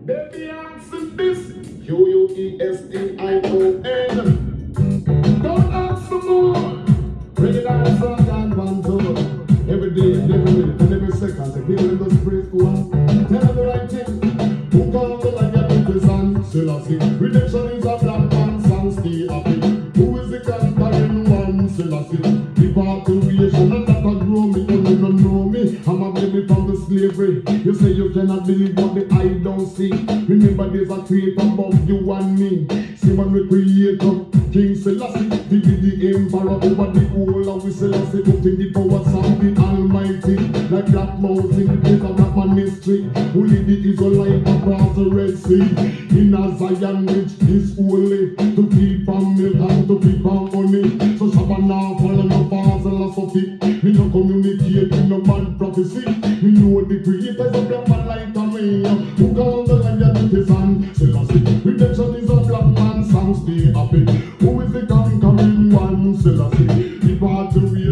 Baby, answer this. Question. Don't ask for more. Bring it on, so I can run to. Every day, every minute, and every second, the people just pray for one. Tell them the right thing. Who called the lion with the sun? Selassie. Redemption is a black man's song, stay happy. Who is the conquering one? Selassie. Repatriation and that a grow me, and you don't know me. I'm a baby from the slavery. You say you cannot believe what the eye don't see. Remember there's a creator above you and me. See when we creator, King Selassie, the emperor over the whole of we Selassie, putting the powers of the Almighty. Like Black Mountain, the Black Man mystery, who lead the Israelite across the Red Sea. In a Zion which is holy, to keep on milk and to keep on honey. So Shabbat follow no philosophy. We no communicate with no bad prophecy. We know the creators of black man like a me. Who call the lion with his hand? Selassie. Redemption is a black man's song, stay happy. Who is the conquering one? Selassie. The battery